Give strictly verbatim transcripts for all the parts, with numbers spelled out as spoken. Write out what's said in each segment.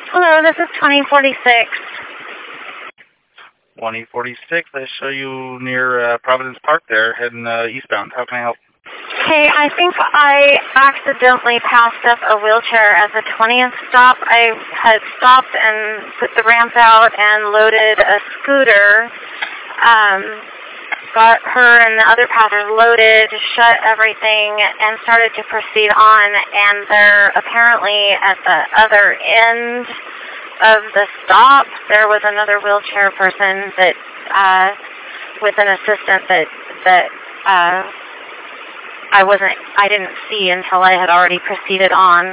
Hello, this is twenty forty-six. twenty forty-six, I show you near uh, Providence Park there, heading uh, eastbound. How can I help? Hey, I think I accidentally passed up a wheelchair at the twentieth stop. I had stopped and put the ramp out and loaded a scooter. Um, got her and the other passengers loaded, shut everything, and started to proceed on. And they're apparently at the other end of the stop. There was another wheelchair person that, uh, with an assistant that that. Uh, I wasn't, I didn't see until I had already proceeded on.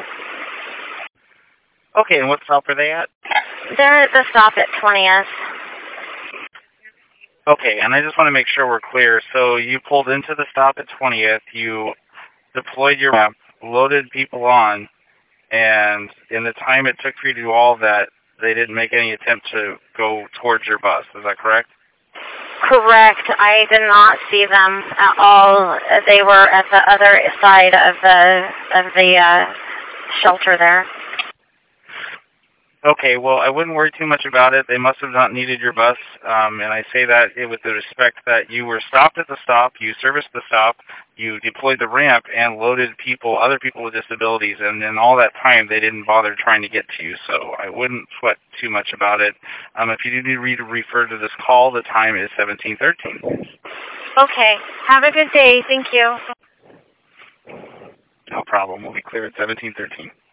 Okay, and what stop are they at? They're at the stop at twentieth. Okay, and I just want to make sure we're clear. So you pulled into the stop at twentieth, you deployed your ramp, loaded people on, and in the time it took for you to do all that, they didn't make any attempt to go towards your bus. Is that correct? Correct. I did not see them at all. They were at the other side of the of the uh, shelter there. Okay, well, I wouldn't worry too much about it. They must have not needed your bus, um, and I say that with the respect that you were stopped at the stop, you serviced the stop, you deployed the ramp, and loaded people, other people with disabilities, and in all that time, they didn't bother trying to get to you, so I wouldn't sweat too much about it. Um, if you do need to refer to this call, the time is seventeen thirteen. Okay. Have a good day. Thank you. No problem. We'll be clear at seventeen thirteen.